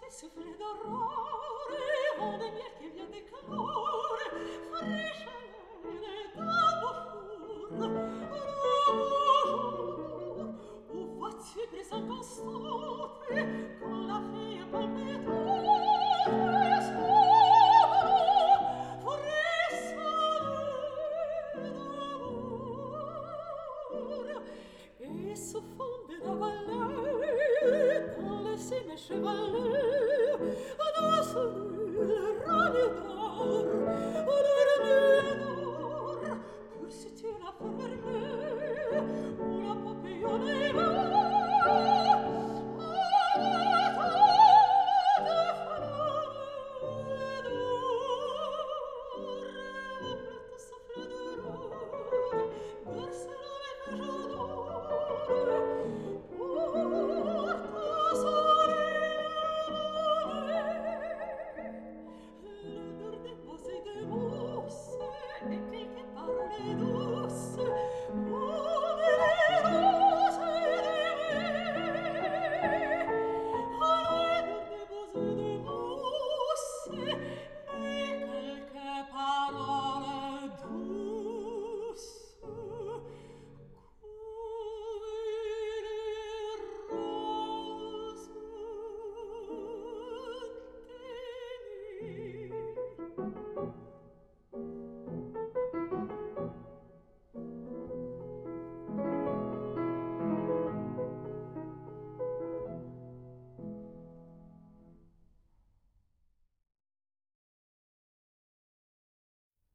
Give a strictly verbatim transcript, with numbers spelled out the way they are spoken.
souffle d'aurore, vent de miel qui vient d'éclore, fraîche haleine d'un beau four. Le jour, où vois-tu brisant constante, quand la fille palpitante s'en frissonne d'amour, et se fonde la vallée dans le cime chevalet, dans ce nul rame d'or,